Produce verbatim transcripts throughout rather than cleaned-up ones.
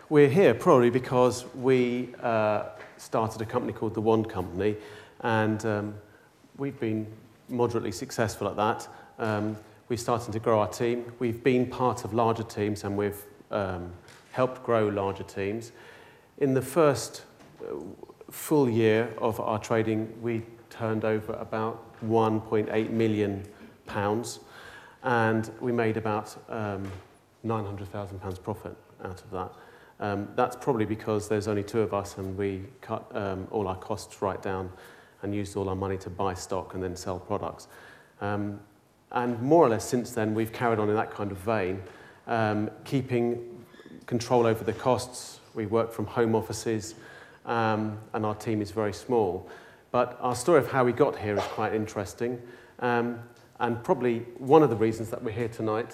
We're here probably because we uh, started a company called The Wand Company, and um, we've been moderately successful at that. Um, we're starting to grow our team. We've been part of larger teams, and we've um, helped grow larger teams. In the first full year of our trading, we turned over about one point eight million pounds, and we made about um, nine hundred thousand pounds profit out of that. Um, that's probably because there's only two of us, and we cut um, all our costs right down and used all our money to buy stock and then sell products. Um, and more or less since then, we've carried on in that kind of vein, um, keeping control over the costs. We work from home offices, um, and our team is very small. But our story of how we got here is quite interesting, um, and probably one of the reasons that we're here tonight,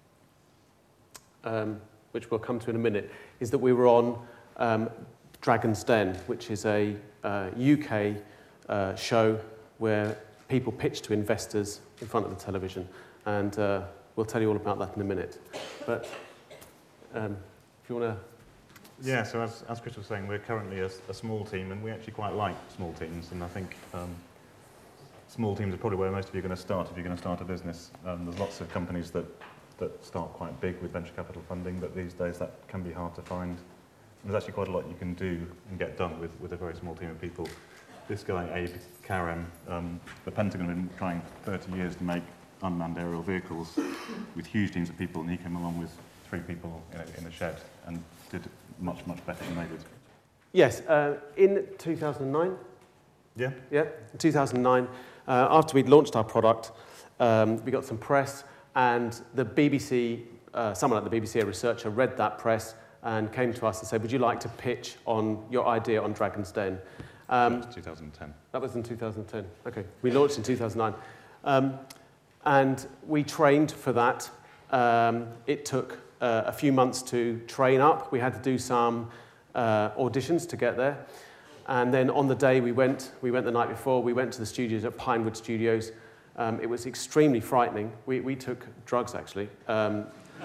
um, which we'll come to in a minute, is that we were on um, Dragon's Den, which is a uh, U K uh, show where people pitch to investors in front of the television, and uh, we'll tell you all about that in a minute. But um, if you want to... Yeah, so as, as Chris was saying, we're currently a, a small team, and we actually quite like small teams, and I think um, small teams are probably where most of you are going to start if you're going to start a business. Um, there's lots of companies that, that start quite big with venture capital funding, but these days that can be hard to find. And there's actually quite a lot you can do and get done with, with a very small team of people. This guy, Abe Karem, um, the Pentagon have been trying for thirty years to make unmanned aerial vehicles with huge teams of people, and he came along with three people in a, in a shed and did much, much better than they did. Yes, uh, in two thousand nine. Yeah? Yeah, in two thousand nine, uh, after we'd launched our product, um, we got some press, and the B B C, uh, someone at the B B C, a researcher, read that press and came to us and said, would you like to pitch on your idea on Dragon's Den? Um, that was two thousand ten. That was in two thousand ten. Okay, we launched in two thousand nine. Um, and we trained for that. Um, it took uh, a few months to train up. We had to do some uh, auditions to get there. And then on the day we went, we went the night before, we went to the studios at Pinewood Studios. Um, it was extremely frightening. We, we took drugs, actually. Um,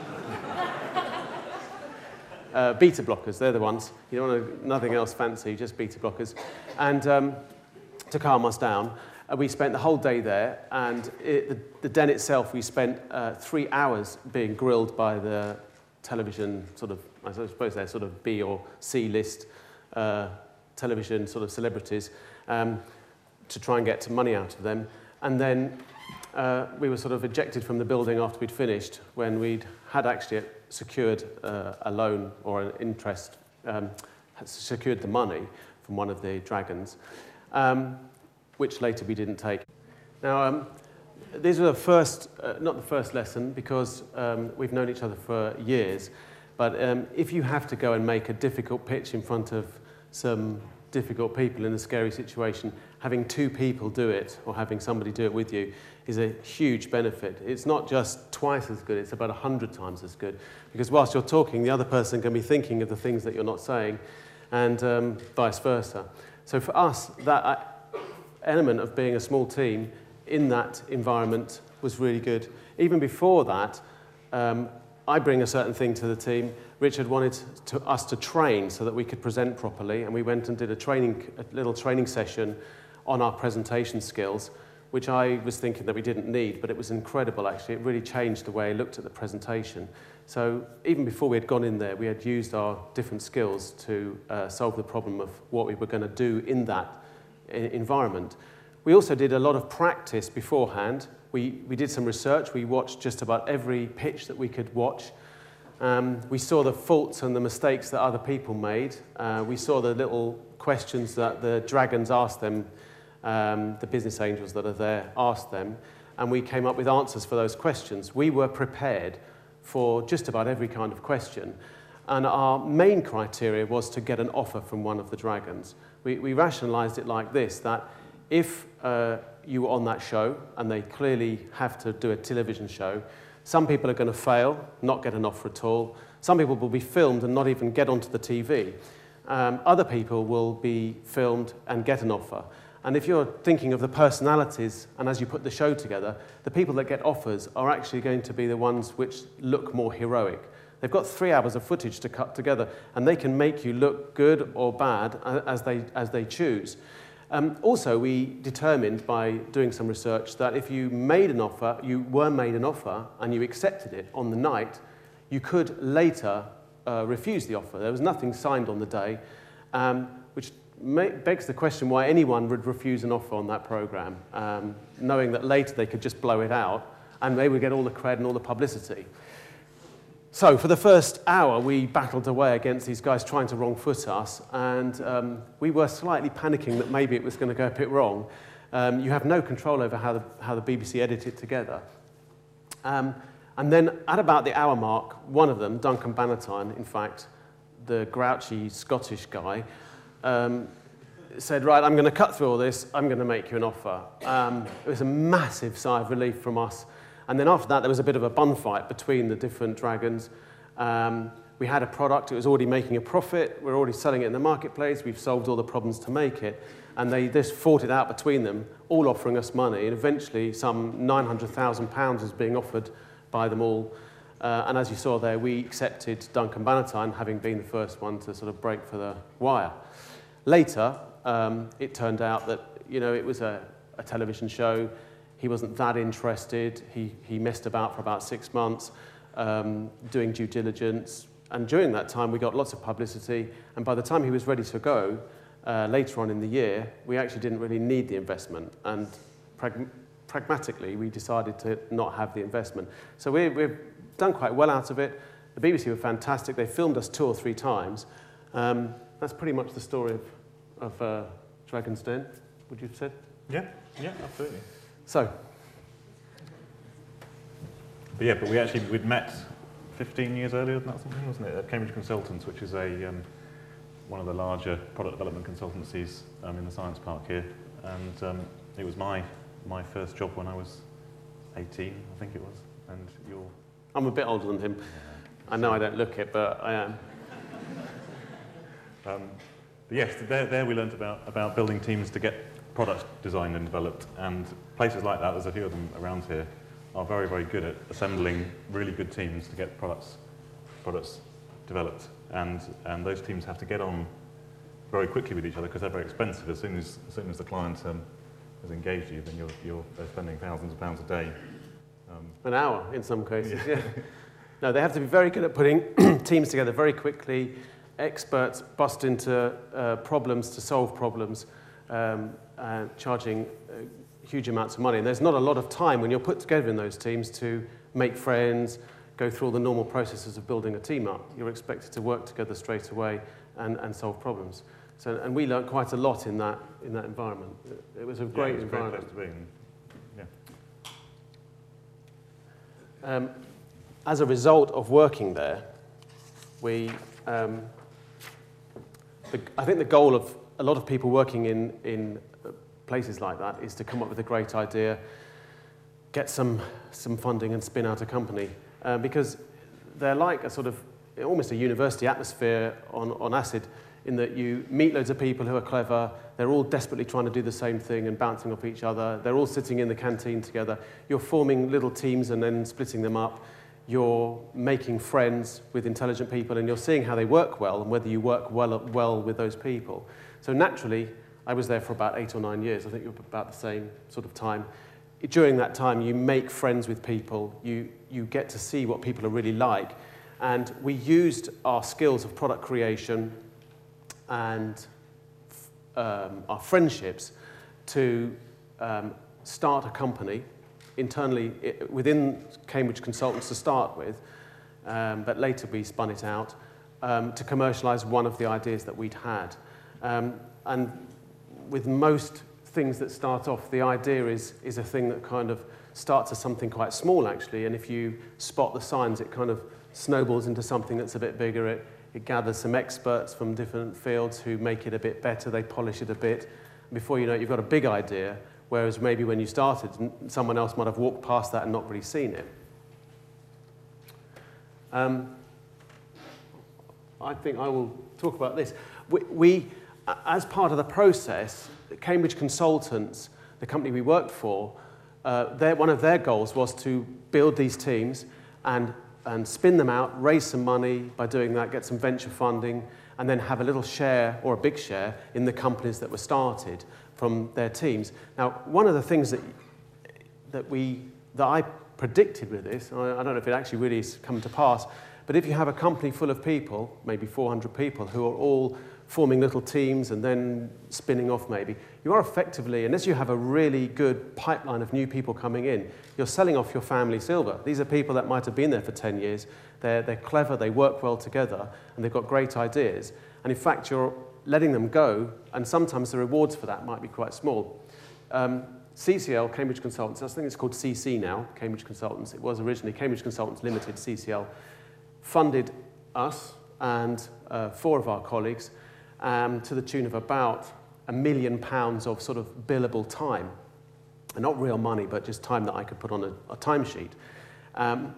Uh, beta blockers, they're the ones. You don't want to, nothing else fancy, just beta blockers. And um, to calm us down, uh, we spent the whole day there, and it, the, the den itself, we spent uh, three hours being grilled by the television sort of, I suppose they're sort of B or C list uh, television sort of celebrities, um, to try and get some money out of them. And then uh, we were sort of ejected from the building after we'd finished, when we'd had actually secured uh, a loan or an interest, um, had secured the money from one of the dragons, um, which later we didn't take. Now, um, these are the first, uh, not the first lesson, because um, we've known each other for years, but um, if you have to go and make a difficult pitch in front of some difficult people in a scary situation, having two people do it, or having somebody do it with you, is a huge benefit. It's not just twice as good, it's about a hundred times as good. Because whilst you're talking, the other person can be thinking of the things that you're not saying, and um, vice versa. So for us, that element of being a small team in that environment was really good. Even before that, um, I bring a certain thing to the team. Richard wanted to, us to train so that we could present properly, and we went and did a training, a little training session on our presentation skills, which I was thinking that we didn't need, but it was incredible actually. It really changed the way I looked at the presentation. So even before we had gone in there, we had used our different skills to uh, solve the problem of what we were going to do in that environment. We also did a lot of practice beforehand. We, we did some research. We watched just about every pitch that we could watch. Um, we saw the faults and the mistakes that other people made. Uh, we saw the little questions that the dragons asked them, um, the business angels that are there asked them, and we came up with answers for those questions. We were prepared for just about every kind of question, and our main criteria was to get an offer from one of the dragons. We, we rationalized it like this, that if uh, you were on that show, and they clearly have to do a television show, some people are going to fail, not get an offer at all. Some people will be filmed and not even get onto the T V. Um, other people will be filmed and get an offer. And if you're thinking of the personalities, and as you put the show together, the people that get offers are actually going to be the ones which look more heroic. They've got three hours of footage to cut together, and they can make you look good or bad as they, as they choose. Um, also, we determined by doing some research that if you made an offer, you were made an offer, and you accepted it on the night, you could later uh, refuse the offer. There was nothing signed on the day, um, which may, begs the question why anyone would refuse an offer on that program, um, knowing that later they could just blow it out, and they would get all the cred and all the publicity. So for the first hour, we battled away against these guys trying to wrong foot us, and um, we were slightly panicking that maybe it was going to go a bit wrong. Um, you have no control over how the, how the B B C edit it together. Um, and then at about the hour mark, one of them, Duncan Bannatyne, in fact, the grouchy Scottish guy, um, said, right, I'm going to cut through all this, I'm going to make you an offer. Um, it was a massive sigh of relief from us. And then after that, there was a bit of a bun fight between the different dragons. Um, we had a product, it was already making a profit, we're already selling it in the marketplace, we've solved all the problems to make it, and they just fought it out between them, all offering us money, and eventually some nine hundred thousand pounds was being offered by them all. Uh, and as you saw there, we accepted Duncan Bannatyne, having been the first one to sort of break for the wire. Later, um, it turned out that, you know, it was a, a television show. He wasn't that interested. He, he messed about for about six months um, doing due diligence. And during that time, we got lots of publicity. And by the time he was ready to go, uh, later on in the year, we actually didn't really need the investment. And prag pragmatically, we decided to not have the investment. So we, we've done quite well out of it. The B B C were fantastic. They filmed us two or three times. Um, that's pretty much the story of, of uh, Dragon's Den, would you have said? Yeah, yeah, absolutely. So, but yeah, but we actually, we'd met fifteen years earlier than that, something, wasn't it? At Cambridge Consultants, which is a, um, one of the larger product development consultancies um, in the Science Park here. And um, it was my, my first job when I was eighteen, I think it was. And you're... I'm a bit older than him. Yeah. I know I don't look it, but I am. um, but yes, there, there we learned about, about building teams to get products designed and developed, and places like that, there's a few of them around here, are very, very good at assembling really good teams to get products, products developed. And, and those teams have to get on very quickly with each other because they're very expensive. As soon as, as, soon as the client um, has engaged you, then you're, you're they're spending thousands of pounds a day. Um, An hour in some cases, yeah. yeah. No, they have to be very good at putting teams together very quickly. Experts bust into uh, problems to solve problems. Um, uh, charging uh, huge amounts of money. And there's not a lot of time when you're put together in those teams to make friends, go through all the normal processes of building a team up. You're expected to work together straight away and, and solve problems. So, and we learned quite a lot in that, in that environment. It, it was a great yeah, it was environment. A great place to be in. Yeah. Um, as a result of working there, we, um, the, I think the goal of a lot of people working in, in places like that is to come up with a great idea, get some, some funding and spin out a company. Uh, because they're like a sort of, almost a university atmosphere on, on acid, in that you meet loads of people who are clever, they're all desperately trying to do the same thing and bouncing off each other, they're all sitting in the canteen together, you're forming little teams and then splitting them up, you're making friends with intelligent people and you're seeing how they work well and whether you work well, well with those people. So naturally, I was there for about eight or nine years. I think you were about the same sort of time. During that time, you make friends with people. You, you get to see what people are really like. And we used our skills of product creation and um, our friendships to um, start a company internally within Cambridge Consultants to start with, um, but later we spun it out um, to commercialize one of the ideas that we'd had. Um, and with most things that start off, the idea is, is a thing that kind of starts as something quite small, actually, and if you spot the signs, it kind of snowballs into something that's a bit bigger. It, it gathers some experts from different fields who make it a bit better, they polish it a bit. And before you know it, you've got a big idea, whereas maybe when you started, someone else might have walked past that and not really seen it. Um, I think I will talk about this. We, we as part of the process, Cambridge Consultants, the company we worked for, uh, their, one of their goals was to build these teams and and spin them out, raise some money by doing that, get some venture funding, and then have a little share or a big share in the companies that were started from their teams. Now, one of the things that that we that I predicted with this, I, I don't know if it actually really has come to pass, but if you have a company full of people, maybe four hundred people, who are all forming little teams and then spinning off maybe, you are effectively, unless you have a really good pipeline of new people coming in, you're selling off your family silver. These are people that might have been there for ten years. They're, they're clever, they work well together, and they've got great ideas. And in fact, you're letting them go, and sometimes the rewards for that might be quite small. Um, C C L, Cambridge Consultants, I think it's called C C now, Cambridge Consultants. It was originally Cambridge Consultants Limited, C C L, funded us and uh, four of our colleagues um, to the tune of about a million pounds of sort of billable time. And not real money, but just time that I could put on a, a timesheet. Um,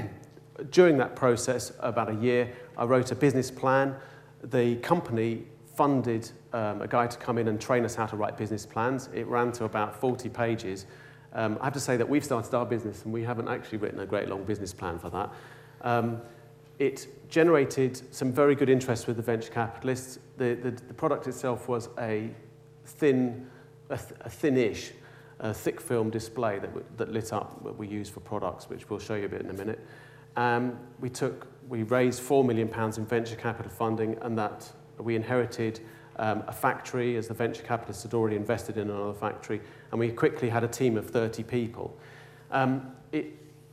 during that process, about a year, I wrote a business plan. The company funded um, a guy to come in and train us how to write business plans. It ran to about forty pages. Um, I have to say that we've started our business and we haven't actually written a great long business plan for that. Um, it generated some very good interest with the venture capitalists. The, the, the product itself was a thin, a, th a thin-ish, a thick film display that, that lit up, that we use for products, which we'll show you a bit in a minute. Um, we took, we raised four million pounds in venture capital funding, and that we inherited um, a factory, as the venture capitalists had already invested in another factory, and we quickly had a team of thirty people. Um, it,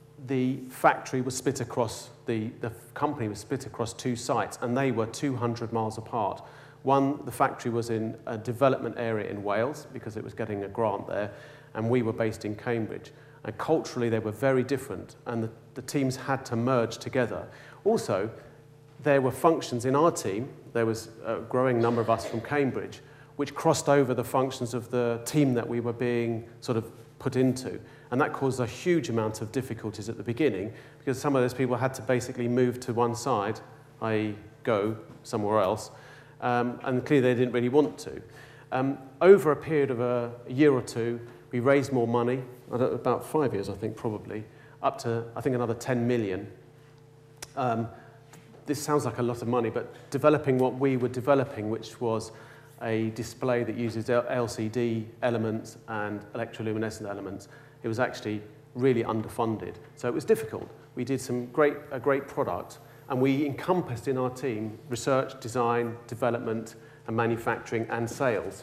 the factory was split across, the, the company was split across two sites, and they were two hundred miles apart. One, the factory was in a development area in Wales, because it was getting a grant there, and we were based in Cambridge. And culturally, they were very different, and the, the teams had to merge together. Also, there were functions in our team, there was a growing number of us from Cambridge, which crossed over the functions of the team that we were being sort of put into. And that caused a huge amount of difficulties at the beginning, because some of those people had to basically move to one side, that is go somewhere else, um, and clearly they didn't really want to. Um, over a period of a, a year or two, we raised more money, about five years I think probably, up to I think another ten million. Um, this sounds like a lot of money, but developing what we were developing, which was a display that uses L C D elements and electroluminescent elements, it was actually really underfunded. So it was difficult. We did some great, a great product, and we encompassed in our team research, design, development, and manufacturing and sales.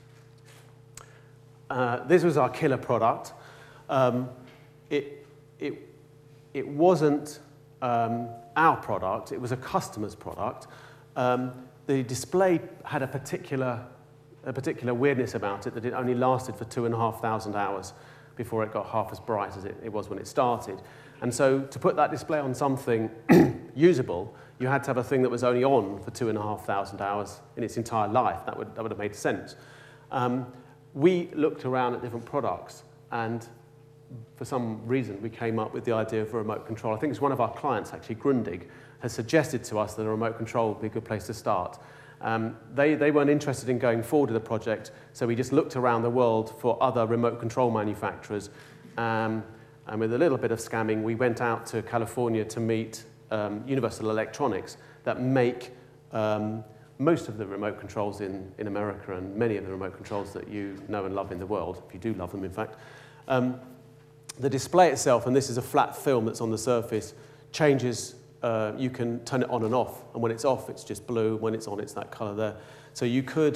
Uh, this was our killer product. Um, it, it, it wasn't um, our product, it was a customer's product. Um, the display had a particular, a particular weirdness about it, that it only lasted for two and a half thousand hours before it got half as bright as it, it was when it started. And so to put that display on something usable, you had to have a thing that was only on for two and a half thousand hours in its entire life. That would, that would have made sense. Um, we looked around at different products, and for some reason we came up with the idea of a remote control. I think it's one of our clients, actually, Grundig, has suggested to us that a remote control would be a good place to start. Um, they, they weren't interested in going forward with the project, so we just looked around the world for other remote control manufacturers. Um, and with a little bit of scamming, we went out to California to meet um, Universal Electronics that make um, most of the remote controls in, in America, and many of the remote controls that you know and love in the world, if you do love them, in fact. Um, the display itself, and this is a flat film that's on the surface, changes. Uh, you can turn it on and off, and when it's off, it's just blue. When it's on, it's that color there. So you could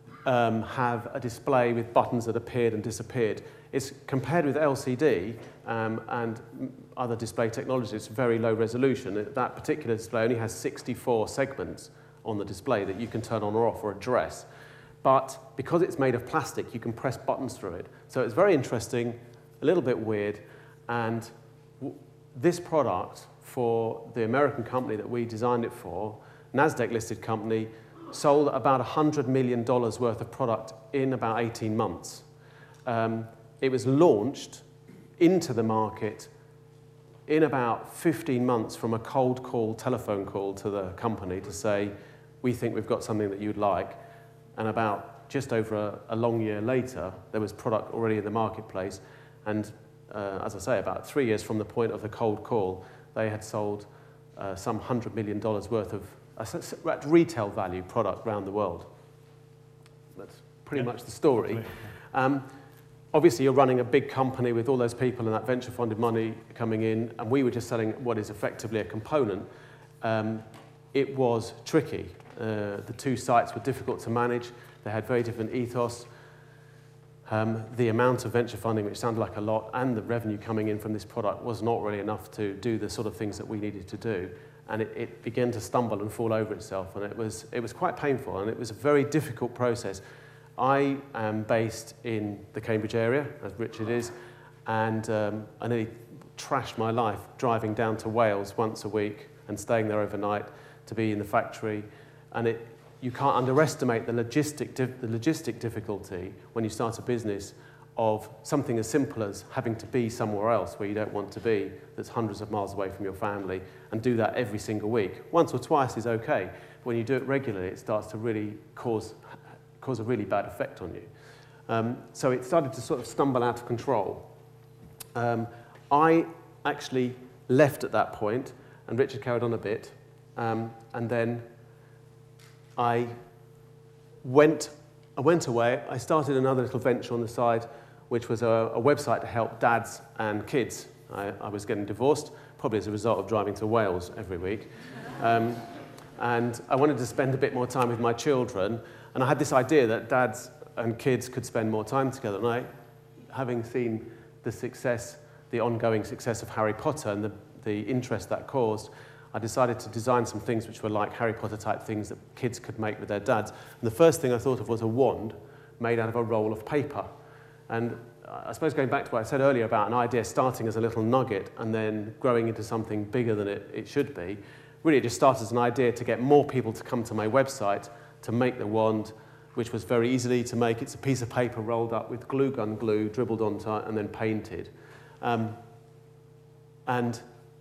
um, have a display with buttons that appeared and disappeared. It's compared with L C D um, and other display technologies, it's very low resolution. That particular display only has sixty-four segments on the display that you can turn on or off or address. But because it's made of plastic, you can press buttons through it. So it's very interesting, a little bit weird, and w this product, for the American company that we designed it for, NASDAQ-listed company, sold about one hundred million dollars worth of product in about eighteen months. Um, it was launched into the market in about fifteen months from a cold call, telephone call to the company to say, we think we've got something that you'd like. And about just over a, a long year later, there was product already in the marketplace. And uh, as I say, about three years from the point of the cold call, they had sold uh, some one hundred million dollars worth of uh, at retail value product around the world. That's pretty yeah. much the story. Um, obviously, you're running a big company with all those people and that venture-funded money coming in, and we were just selling what is effectively a component. Um, it was tricky. Uh, the two sites were difficult to manage. They had very different ethos. Um, the amount of venture funding, which sounded like a lot, and the revenue coming in from this product was not really enough to do the sort of things that we needed to do. And it, it began to stumble and fall over itself, and it was, it was quite painful, and it was a very difficult process. I am based in the Cambridge area, as Richard is, and um, I nearly trashed my life driving down to Wales once a week and staying there overnight to be in the factory. And it, you can't underestimate the logistic, the logistic difficulty when you start a business of something as simple as having to be somewhere else where you don't want to be, that's hundreds of miles away from your family, and do that every single week. Once or twice is okay, but when you do it regularly, it starts to really cause, cause a really bad effect on you. Um, so it started to sort of stumble out of control. Um, I actually left at that point, and Richard carried on a bit, um, and then I went, I went away. I started another little venture on the side, which was a, a website to help dads and kids. I, I was getting divorced, probably as a result of driving to Wales every week. Um, and I wanted to spend a bit more time with my children, and I had this idea that dads and kids could spend more time together. And I, having seen the success, the ongoing success of Harry Potter and the, the interest that caused, I decided to design some things which were like Harry Potter type things that kids could make with their dads. And the first thing I thought of was a wand made out of a roll of paper. And I suppose going back to what I said earlier about an idea starting as a little nugget and then growing into something bigger than it, it should be, really it just started as an idea to get more people to come to my website to make the wand, which was very easily to make. It's a piece of paper rolled up with glue gun glue, dribbled onto it, and then painted. Um, and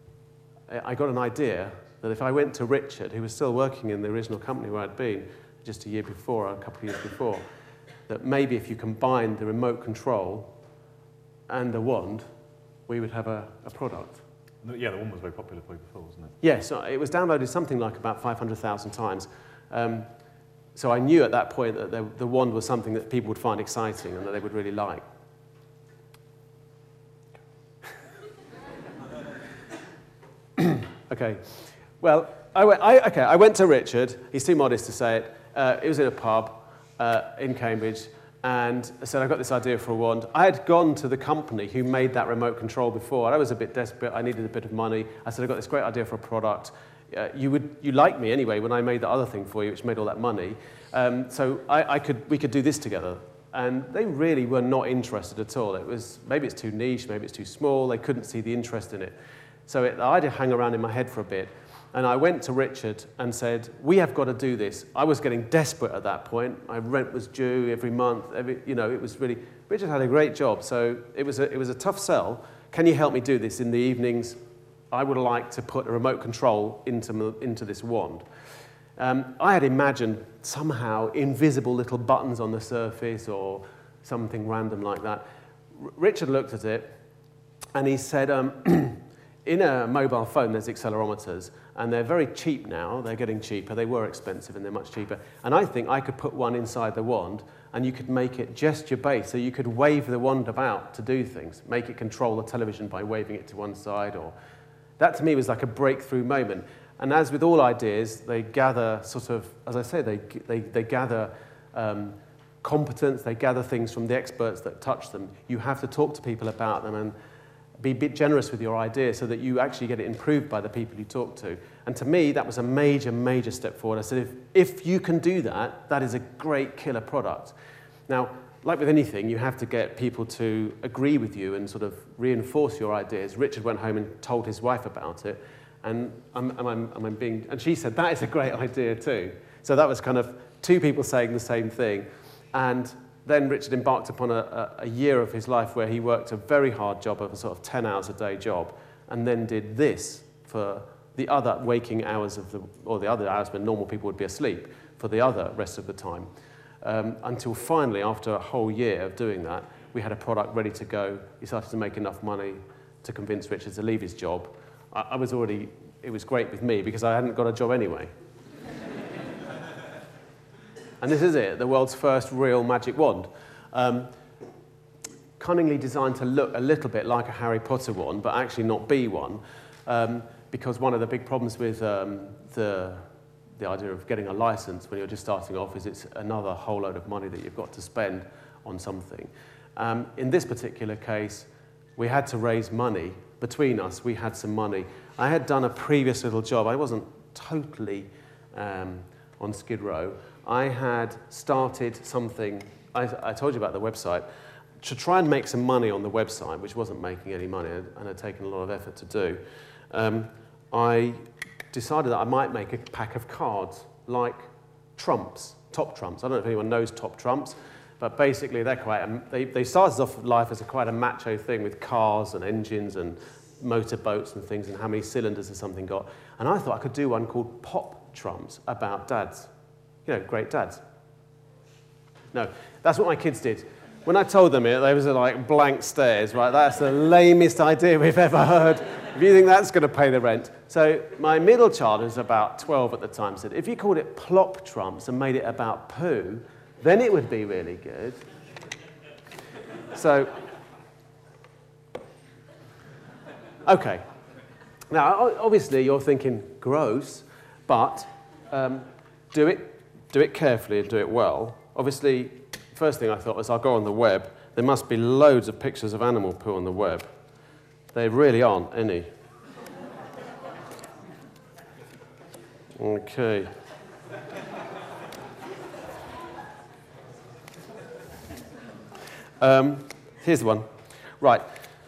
I got an idea that if I went to Richard, who was still working in the original company where I'd been just a year before, or a couple of years before, that maybe if you combined the remote control and a wand, we would have a, a product. Yeah, the wand was very popular for you before, wasn't it? Yes, yeah, so it was downloaded something like about five hundred thousand times. Um, so I knew at that point that the, the wand was something that people would find exciting and that they would really like. Okay, well, I went, I, okay, I went to Richard. He's too modest to say it. Uh, it was in a pub uh, in Cambridge, and I said, I've got this idea for a wand. I had gone to the company who made that remote control before. I was a bit desperate. I needed a bit of money. I said, I've got this great idea for a product. Uh, you would, you liked me anyway when I made the other thing for you, which made all that money. Um, so I, I could, we could do this together. And they really were not interested at all. It was, maybe it's too niche, maybe it's too small. They couldn't see the interest in it. So it, the idea hung around in my head for a bit. And I went to Richard and said, we have got to do this. I was getting desperate at that point. My rent was due every month. Every, you know, it was really, Richard had a great job. So it was, a, it was a tough sell. Can you help me do this in the evenings? I would like to put a remote control into, into this wand. Um, I had imagined somehow invisible little buttons on the surface or something random like that. R- Richard looked at it and he said, um, in a mobile phone, there's accelerometers, and they're very cheap now. They're getting cheaper. They were expensive, and they're much cheaper. And I think I could put one inside the wand, and you could make it gesture-based, so you could wave the wand about to do things, make it control the television by waving it to one side. Or that, to me, was like a breakthrough moment. And as with all ideas, they gather sort of, as I say, they, they, they gather um, competence, they gather things from the experts that touch them. You have to talk to people about them, and be a bit generous with your idea so that you actually get it improved by the people you talk to. And to me, that was a major, major step forward. I said, if, if you can do that, that is a great killer product. Now, like with anything, you have to get people to agree with you and sort of reinforce your ideas. Richard went home and told his wife about it, and, I'm, and, I'm, and, I'm being, and she said, that is a great idea too. So that was kind of two people saying the same thing. And then Richard embarked upon a, a, a year of his life where he worked a very hard job of a sort of ten hours a day job, and then did this for the other waking hours of the, or the other hours when normal people would be asleep, for the other rest of the time. Um, until finally, after a whole year of doing that, we had a product ready to go. He started to make enough money to convince Richard to leave his job. I, I was already, it was great with me because I hadn't got a job anyway. And this is it, the world's first real magic wand. Um, cunningly designed to look a little bit like a Harry Potter wand, but actually not be one. Um, because one of the big problems with um, the, the idea of getting a license when you're just starting off is it's another whole load of money that you've got to spend on something. Um, in this particular case, we had to raise money. Between us, we had some money. I had done a previous little job. I wasn't totally um, on Skid Row. I had started something, I, I told you about the website, to try and make some money on the website, which wasn't making any money and had taken a lot of effort to do. Um, I decided that I might make a pack of cards like trumps, top trumps. I don't know if anyone knows top trumps, but basically they're quite, a, they, they started off life as a quite a macho thing with cars and engines and motorboats and things and how many cylinders has something got. And I thought I could do one called pop trumps about dads. You know, great dads. No, that's what my kids did. When I told them it, they was like blank stares, right? That's the lamest idea we've ever heard. If you think that's going to pay the rent. So my middle child, who was about twelve at the time, said, if you called it plop trumps and made it about poo, then it would be really good. So, okay. Now, obviously, you're thinking, gross, but um, do it. Do it carefully and do it well. Obviously, first thing I thought was I'll go on the web. There must be loads of pictures of animal poo on the web. There really aren't any. Okay. Um, here's one. Right.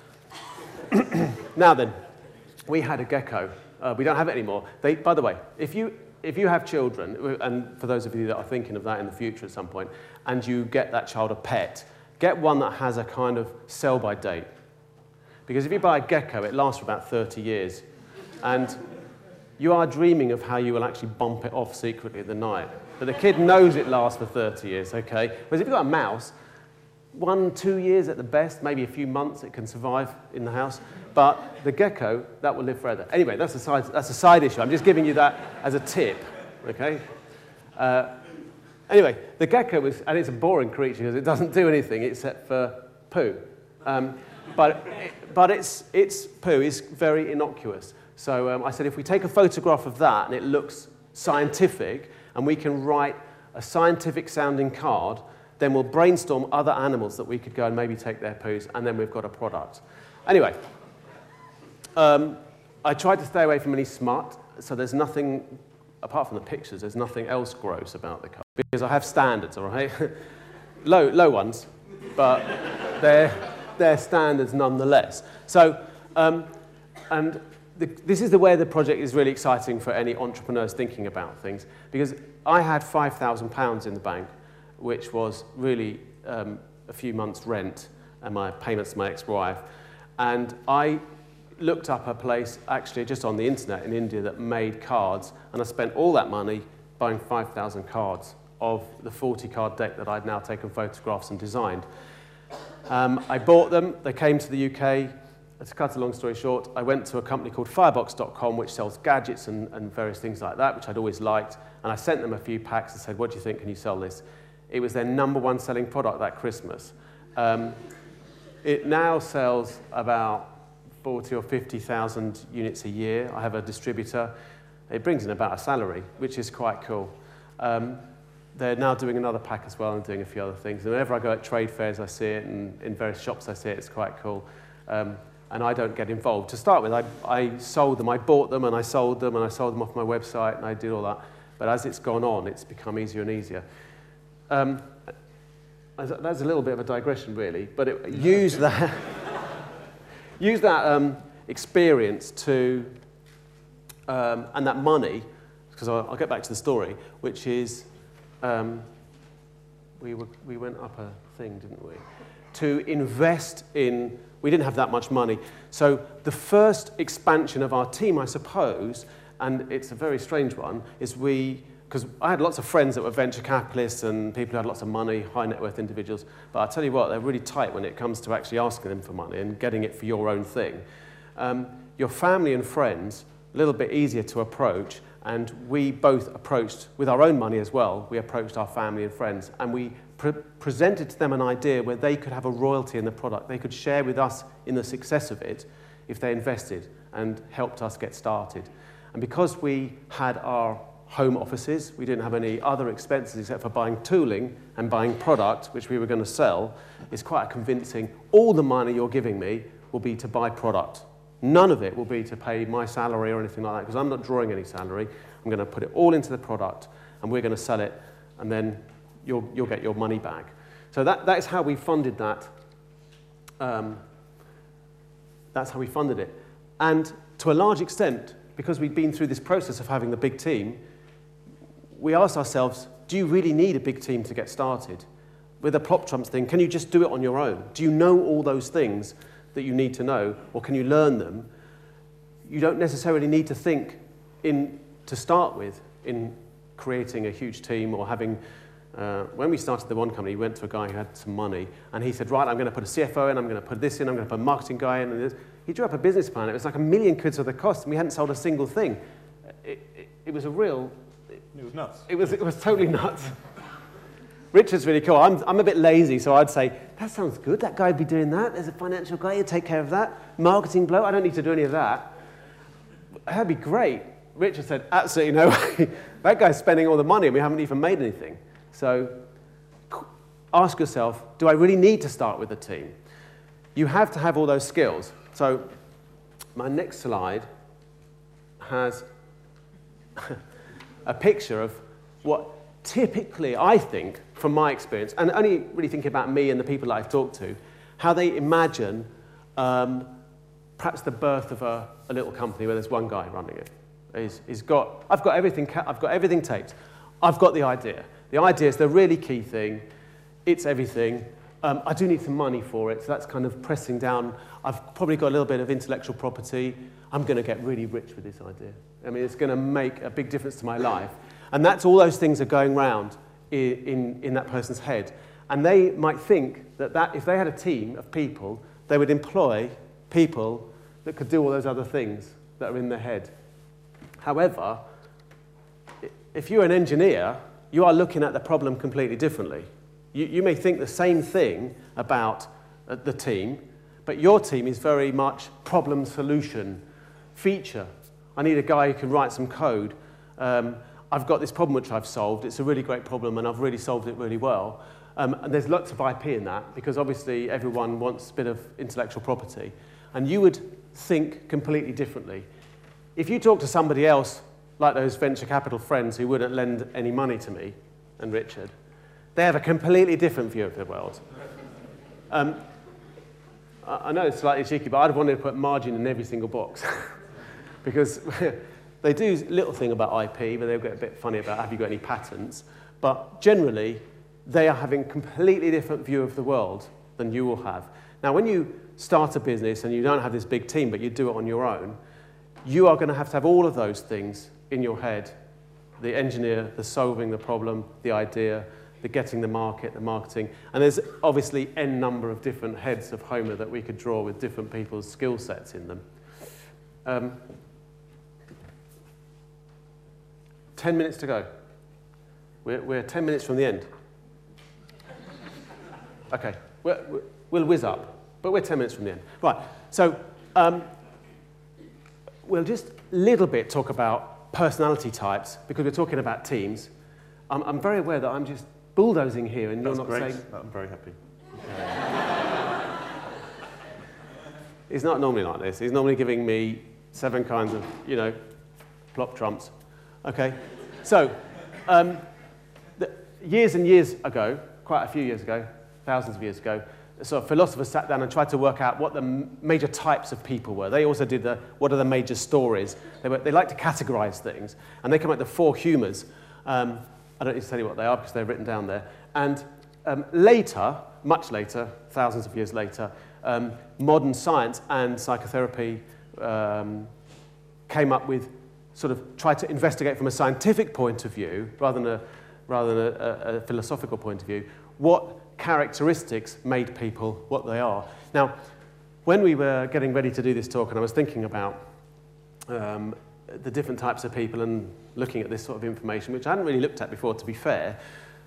Now then, we had a gecko. Uh, we don't have it anymore. They, by the way, if you If you have children, and for those of you that are thinking of that in the future at some point, and you get that child a pet, get one that has a kind of sell-by date. Because if you buy a gecko, it lasts for about thirty years. And you are dreaming of how you will actually bump it off secretly in the night. But the kid knows it lasts for thirty years, okay? Whereas if you've got a mouse, one, two years at the best, maybe a few months it can survive in the house. But the gecko, that will live forever. Anyway, that's a side, that's a side issue. I'm just giving you that as a tip, okay? Uh, anyway, the gecko was, and it's a boring creature because it doesn't do anything except for poo. Um, but but its, its poo is very innocuous. So um, I said if we take a photograph of that and it looks scientific and we can write a scientific sounding card, then we'll brainstorm other animals that we could go and maybe take their poos, and then we've got a product. Anyway, um, I tried to stay away from any smut, so there's nothing, apart from the pictures, there's nothing else gross about the card, because I have standards, all right? low, low ones, but they're, they're standards nonetheless. So, um, and the, this is the way the project is really exciting for any entrepreneurs thinking about things, because I had five thousand pounds in the bank, which was really um, a few months' rent and my payments to my ex-wife. And I looked up a place, actually just on the internet in India, that made cards, and I spent all that money buying five thousand cards of the forty card deck that I'd now taken photographs and designed. Um, I bought them, they came to the U K. To cut a long story short, I went to a company called firebox dot com, which sells gadgets and, and various things like that, which I'd always liked, and I sent them a few packs and said, what do you think, can you sell this? It was their number one selling product that Christmas. Um, it now sells about forty or fifty thousand units a year. I have a distributor. It brings in about a salary, which is quite cool. Um, they're now doing another pack as well and doing a few other things. And whenever I go at trade fairs, I see it, and in various shops I see it. It's quite cool. Um, and I don't get involved. To start with, I, I sold them. I bought them, and I sold them, and I sold them off my website, and I did all that. But as it's gone on, it's become easier and easier. Um, that's a little bit of a digression, really, but it, use that, use that um, experience to, um, and that money, because I'll, I'll get back to the story, which is, um, we, were, we went up a thing, didn't we? To invest in, we didn't have that much money. So the first expansion of our team, I suppose, and it's a very strange one, is we, because I had lots of friends that were venture capitalists and people who had lots of money, high net worth individuals, but I'll tell you what, they're really tight when it comes to actually asking them for money and getting it for your own thing. Um, your family and friends a little bit easier to approach. And we both approached, with our own money as well, we approached our family and friends, and we pre presented to them an idea where they could have a royalty in the product. They could share with us in the success of it if they invested and helped us get started. And because we had our home offices, we didn't have any other expenses except for buying tooling and buying product, which we were going to sell, it's quite a convincing, all the money you're giving me will be to buy product. None of it will be to pay my salary or anything like that, because I'm not drawing any salary. I'm going to put it all into the product, and we're going to sell it, and then you'll, you'll get your money back. So that, that is how we funded that. Um, that's how we funded it. And to a large extent, because we'd been through this process of having the big team, we asked ourselves, do you really need a big team to get started? With a Plop Trumps thing, can you just do it on your own? Do you know all those things that you need to know, or can you learn them? You don't necessarily need to think in, to start with, in creating a huge team or having, uh, when we started the one company, we went to a guy who had some money, and he said, right, I'm going to put a C F O in, I'm going to put this in, I'm going to put a marketing guy in, and this. He drew up a business plan. It was like a million quid of the cost, and we hadn't sold a single thing. It, it, it was a real... It, it was nuts. It was, it was totally nuts. Richard's really cool. I'm, I'm a bit lazy, so I'd say, that sounds good. That guy would be doing that. There's a financial guy. He'd take care of that. Marketing bloke. I don't need to do any of that. That'd be great. Richard said, absolutely no way. That guy's spending all the money, and we haven't even made anything. So ask yourself, do I really need to start with a team? You have to have all those skills. So my next slide has a picture of what typically, I think, from my experience, and only really thinking about me and the people that I've talked to, how they imagine um, perhaps the birth of a, a little company where there's one guy running it. He's, he's got, I've got everything, I've got everything taped. I've got the idea. The idea is the really key thing. It's everything. Um, I do need some money for it, so that's kind of pressing down. I've probably got a little bit of intellectual property. I'm going to get really rich with this idea. I mean, it's going to make a big difference to my life. And that's all those things are going round in, in, in that person's head. And they might think that, that if they had a team of people, they would employ people that could do all those other things that are in their head. However, if you're an engineer, you are looking at the problem completely differently. You, you may think the same thing about uh, the team, but your team is very much problem, solution, feature. I need a guy who can write some code. Um, I've got this problem which I've solved. It's a really great problem, and I've really solved it really well. Um, and there's lots of I P in that, because obviously everyone wants a bit of intellectual property. And you would think completely differently. If you talk to somebody else, like those venture capital friends who wouldn't lend any money to me and Richard, they have a completely different view of the world. Um, I know it's slightly cheeky, but I'd wanted to put margin in every single box. Because they do a little thing about I P, but they'll get a bit funny about, have you got any patents? But generally, they are having a completely different view of the world than you will have. Now, when you start a business and you don't have this big team, but you do it on your own, you are going to have to have all of those things in your head. The engineer, the solving the problem, the idea, the getting the market, the marketing. And there's obviously n number of different heads of Homer that we could draw with different people's skill sets in them. Um, ten minutes to go. We're, we're ten minutes from the end. Okay, we're, we're, we'll whiz up, but we're ten minutes from the end. Right, so um, we'll just a little bit talk about personality types, because we're talking about teams. I'm, I'm very aware that I'm just bulldozing here, and That's you're not great. saying... I'm very happy. He's not normally like this. He's normally giving me seven kinds of, you know, Plop Trumps. Okay, so um, the, years and years ago, quite a few years ago, thousands of years ago, so philosophers sat down and tried to work out what the major types of people were. They also did the, what are the major stories. They, were, they like to categorize things, and they come up with the four humors. Um, I don't need to tell you what they are because they're written down there. And um, later, much later, thousands of years later, um, modern science and psychotherapy um, came up with, sort of tried to investigate from a scientific point of view, rather than a, rather than a, a, a philosophical point of view, what characteristics made people what they are. Now, when we were getting ready to do this talk, and I was thinking about um, the different types of people and looking at this sort of information, which I hadn't really looked at before, to be fair,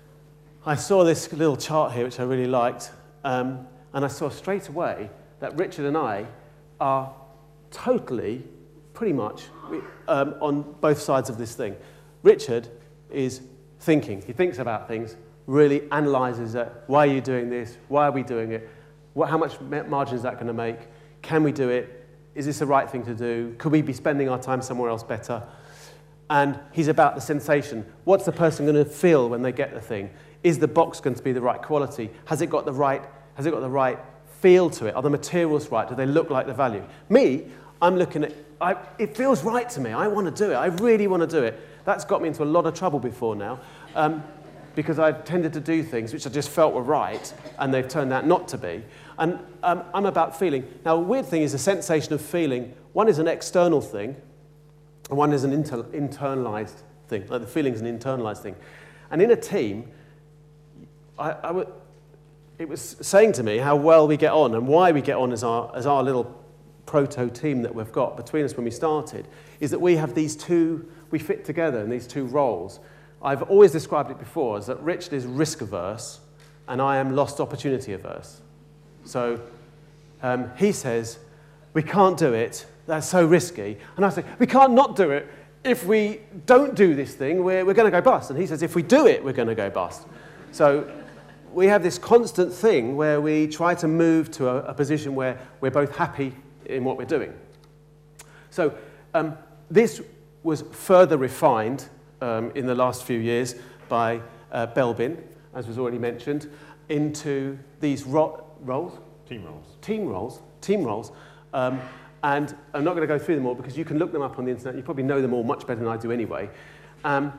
I saw this little chart here, which I really liked, um, and I saw straight away that Richard and I are totally, pretty much, um, on both sides of this thing. Richard is thinking. He thinks about things, really analyses it. Why are you doing this? Why are we doing it? What, how much margin is that going to make? Can we do it? Is this the right thing to do? Could we be spending our time somewhere else better? And he's about the sensation. What's the person going to feel when they get the thing? Is the box going to be the right quality? Has it got the right, has it got the right feel to it? Are the materials right? Do they look like the value? Me, I'm looking at, I, it feels right to me. I want to do it. I really want to do it. That's got me into a lot of trouble before now, um, because I've tended to do things which I just felt were right, and they've turned out not to be. And um, I'm about feeling. Now, a weird thing is the sensation of feeling. One is an external thing, and one is an inter internalized thing. Like the feeling is an internalized thing. And in a team, I, I w it was saying to me how well we get on and why we get on as our, as our little proto team that we've got between us when we started, is that we have these two, we fit together in these two roles. I've always described it before as that Richard is risk averse and I am lost opportunity averse. So um, he says, we can't do it, that's so risky. And I say, we can't not do it. If we don't do this thing, we're, we're going to go bust. And he says, if we do it, we're going to go bust. So we have this constant thing where we try to move to a, a position where we're both happy in what we're doing. So um, this was further refined um, in the last few years by uh, Belbin, as was already mentioned, into these ro roles? Team roles. Team roles. Team roles. Um, and I'm not going to go through them all because you can look them up on the internet. You probably know them all much better than I do anyway. Um,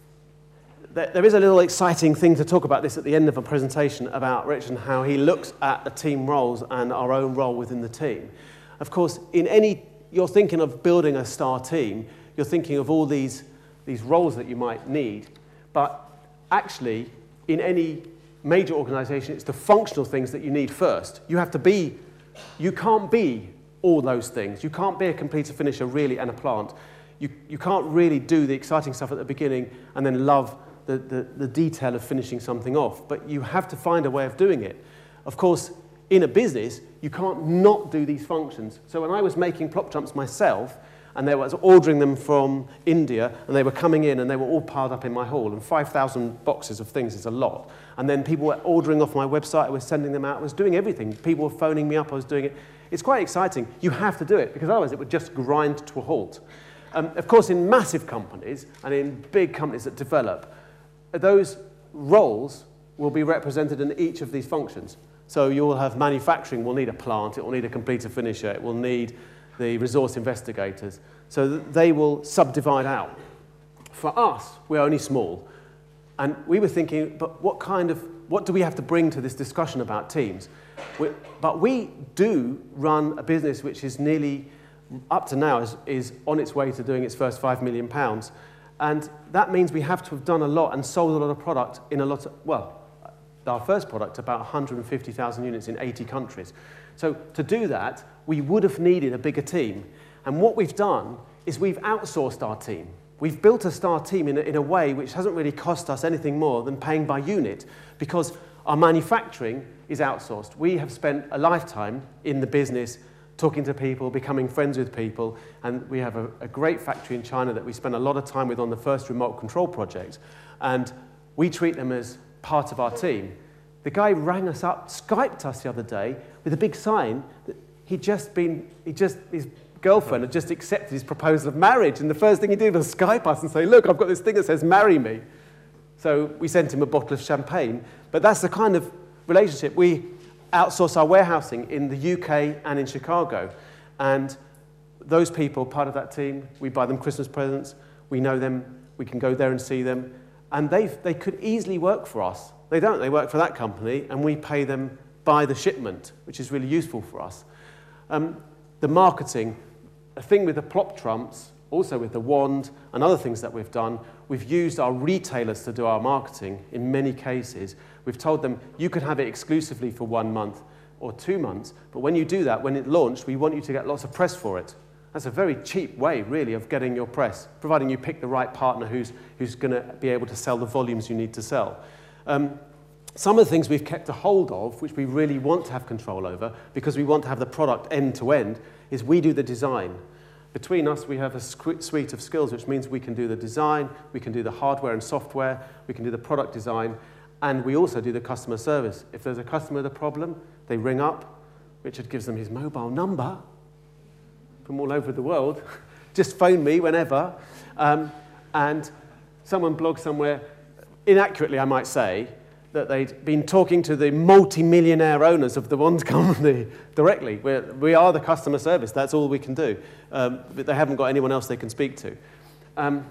there, there is a little exciting thing to talk about this at the end of a presentation about Rich and how he looks at the team roles and our own role within the team. Of course, in any, you're thinking of building a star team, you're thinking of all these, these roles that you might need, but actually, in any major organization, it's the functional things that you need first. You have to be, you can't be all those things. You can't be a completer finisher really and a plant. You, you can't really do the exciting stuff at the beginning and then love the, the, the detail of finishing something off, but you have to find a way of doing it. Of course, in a business, you can't not do these functions. So when I was making plop jumps myself, and they was ordering them from India, and they were coming in, and they were all piled up in my hall, and five thousand boxes of things is a lot. And then people were ordering off my website, I was sending them out, I was doing everything. People were phoning me up, I was doing it. It's quite exciting. You have to do it, because otherwise it would just grind to a halt. Um, of course, in massive companies, and in big companies that develop, those roles will be represented in each of these functions. So you'll have manufacturing will need a plant, it will need a completer finisher, it will need the resource investigators. So that they will subdivide out. For us, we're only small. And we were thinking, but what kind of, what do we have to bring to this discussion about teams? We, but we do run a business which is nearly, up to now, is, is on its way to doing its first five million pounds. And that means we have to have done a lot and sold a lot of product in a lot of, well, our first product, about one hundred fifty thousand units in eighty countries. So to do that, we would have needed a bigger team. And what we've done is we've outsourced our team. We've built a star team in a, in a way which hasn't really cost us anything more than paying by unit, because our manufacturing is outsourced. We have spent a lifetime in the business talking to people, becoming friends with people, and we have a, a great factory in China that we spent a lot of time with on the first remote control project, and we treat them as part of our team. The guy rang us up, Skyped us the other day with a big sign that he'd just been, he just, his girlfriend had just accepted his proposal of marriage, and the first thing he did was Skype us and say, look, I've got this thing that says marry me. So we sent him a bottle of champagne, but that's the kind of relationship. We outsource our warehousing in the U K and in Chicago, and those people, part of that team, we buy them Christmas presents, we know them, we can go there and see them, and they've, they could easily work for us. They don't, they work for that company, and we pay them by the shipment, which is really useful for us. Um, the marketing, a thing with the plop trumps, also with the wand, and other things that we've done, we've used our retailers to do our marketing in many cases. We've told them, you can have it exclusively for one month or two months, but when you do that, when it launched, we want you to get lots of press for it. That's a very cheap way, really, of getting your press, providing you pick the right partner who's, who's going to be able to sell the volumes you need to sell. Um, some of the things we've kept a hold of, which we really want to have control over, because we want to have the product end-to-end, is we do the design. Between us, we have a suite of skills, which means we can do the design, we can do the hardware and software, we can do the product design, and we also do the customer service. If there's a customer with a problem, they ring up, Richard gives them his mobile number from all over the world. Just phone me whenever. Um, and someone blogged somewhere, inaccurately I might say, that they'd been talking to the multi-millionaire owners of the Bond company directly. We're, we are the customer service, that's all we can do. Um, but they haven't got anyone else they can speak to. Um,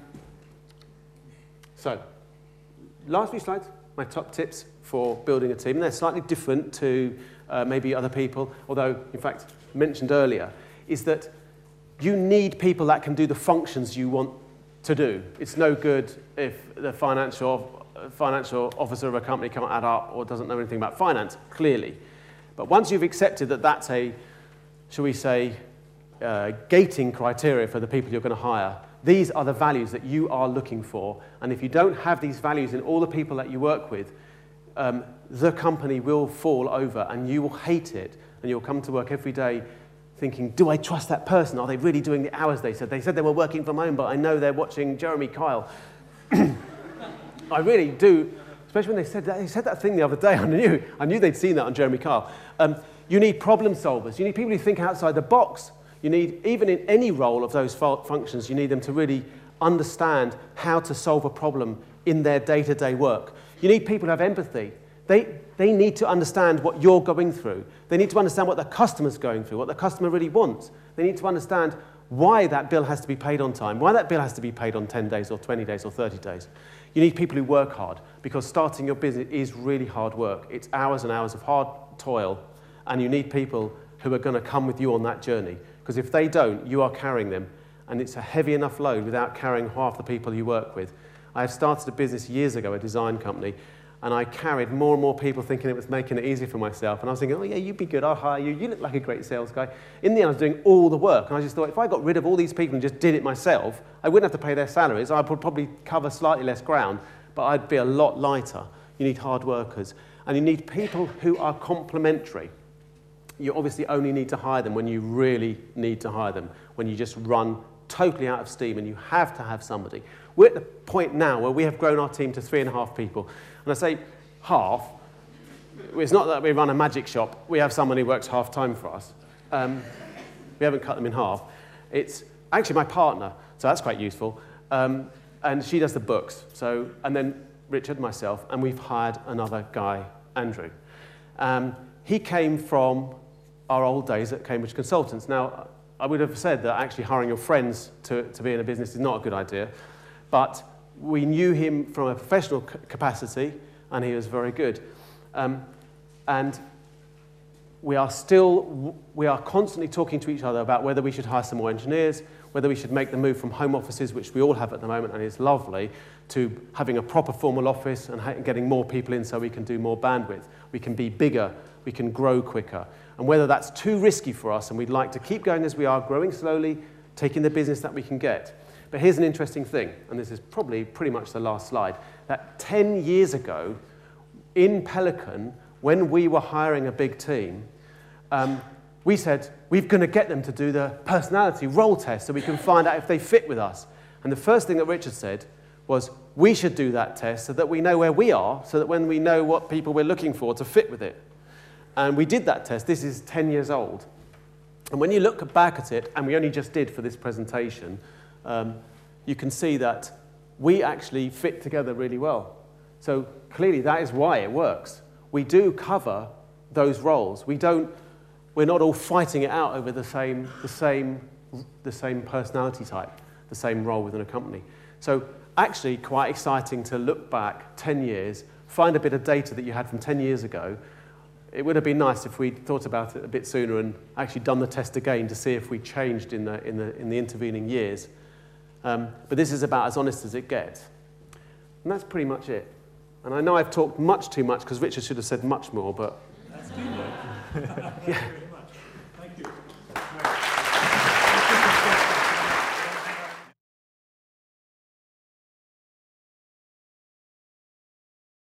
so, last few slides, my top tips for building a team. And they're slightly different to uh, maybe other people, although, in fact, mentioned earlier, is that you need people that can do the functions you want to do. It's no good if the financial financial officer of a company can't add up or doesn't know anything about finance, clearly. But once you've accepted that that's a, shall we say, uh, gating criteria for the people you're going to hire, these are the values that you are looking for. And if you don't have these values in all the people that you work with, um, the company will fall over and you will hate it. And you'll come to work every day thinking, do I trust that person? Are they really doing the hours they said? They said they were working from home, but I know they're watching Jeremy Kyle. I really do, especially when they said that, they said that thing the other day. I knew, I knew they'd seen that on Jeremy Kyle. Um, you need problem solvers. You need people who think outside the box. You need, even in any role of those functions, you need them to really understand how to solve a problem in their day-to-day work. You need people who have empathy. They, they need to understand what you're going through. They need to understand what the customer's going through, what the customer really wants. They need to understand why that bill has to be paid on time, why that bill has to be paid on ten days or twenty days or thirty days. You need people who work hard, because starting your business is really hard work. It's hours and hours of hard toil, and you need people who are going to come with you on that journey. Because if they don't, you are carrying them, and it's a heavy enough load without carrying half the people you work with. I started a business years ago, a design company, and I carried more and more people thinking it was making it easy for myself. And I was thinking, oh yeah, you'd be good, I'll hire you, you look like a great sales guy. In the end, I was doing all the work, and I just thought, if I got rid of all these people and just did it myself, I wouldn't have to pay their salaries, I would probably cover slightly less ground, but I'd be a lot lighter. You need hard workers, and you need people who are complementary. You obviously only need to hire them when you really need to hire them, when you just run totally out of steam and you have to have somebody. We're at the point now where we have grown our team to three and a half people. And I say half, it's not that we run a magic shop. We have someone who works half-time for us. Um, we haven't cut them in half. It's actually my partner, so that's quite useful. Um, and she does the books. So, and then Richard, myself, and we've hired another guy, Andrew. Um, he came from our old days at Cambridge Consultants. Now, I would have said that actually hiring your friends to, to be in a business is not a good idea, but we knew him from a professional capacity, and he was very good. Um, and we are still, we are constantly talking to each other about whether we should hire some more engineers, whether we should make the move from home offices, which we all have at the moment, and it's lovely, to having a proper formal office and getting more people in so we can do more bandwidth. We can be bigger, we can grow quicker. And whether that's too risky for us, and we'd like to keep going as we are, growing slowly, taking the business that we can get. But here's an interesting thing, and this is probably pretty much the last slide, that ten years ago, in Pelican, when we were hiring a big team, um, we said, we're going to get them to do the personality role test so we can find out if they fit with us. And the first thing that Richard said was, we should do that test so that we know where we are, so that when we know what people we're looking for to fit with it. And we did that test. This is ten years old. And when you look back at it, and we only just did for this presentation, um, you can see that we actually fit together really well. So clearly that is why it works. We do cover those roles. We don't, we're not all fighting it out over the same, the same, the same personality type, the same role within a company. So actually quite exciting to look back ten years, find a bit of data that you had from ten years ago. It would have been nice if we'd thought about it a bit sooner and actually done the test again to see if we changed in the, in the, in the intervening years. Um, but this is about as honest as it gets. And that's pretty much it. And I know I've talked much too much because Richard should have said much more, but... That's good. Yeah.